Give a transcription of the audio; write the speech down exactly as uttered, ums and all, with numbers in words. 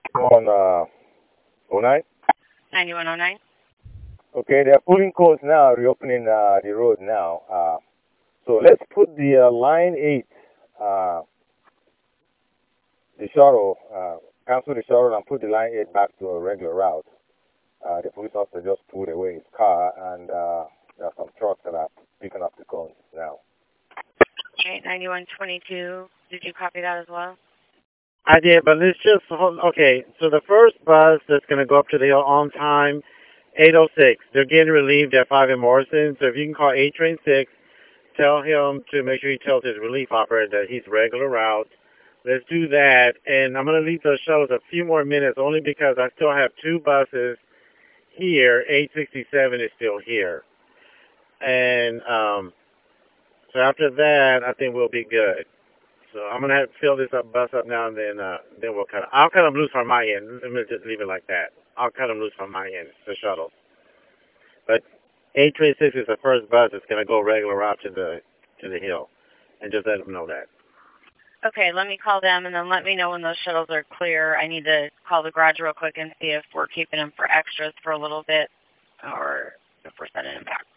on uh, oh nine. ninety-one oh nine. Okay, they are pulling codes now, reopening uh, the road now. Uh, so let's put the uh, line eight, uh, the shuttle, uh, cancel the shuttle and put the line eight back to a regular route. Uh, the police officer just pulled away his car, and uh, there are some trucks that are picking up the cones now. Okay, ninety-one twenty-two. Did you copy that as well? I did, but let's just hold, okay. So the first bus that's going to go up to the hill on time, eight oh six. They're getting relieved at five in Morrison. So if you can call eight train six, tell him to make sure he tells his relief operator that he's regular route. Let's do that, and I'm going to leave those shuttles a few more minutes only because I still have two buses here. eight sixty-seven is still here, and um, so after that, I think we'll be good. So I'm gonna have to fill this up, bus up now, and then uh, then we'll cut. I'll cut them loose from my end. Let me just leave it like that. I'll cut them loose from my end, the shuttles. But eight twenty-six is the first bus that's gonna go regular route to the to the hill, and just let them know that. Okay, let me call them and then let me know when those shuttles are clear. I need to call the garage real quick and see if we're keeping them for extras for a little bit or if we're sending them back.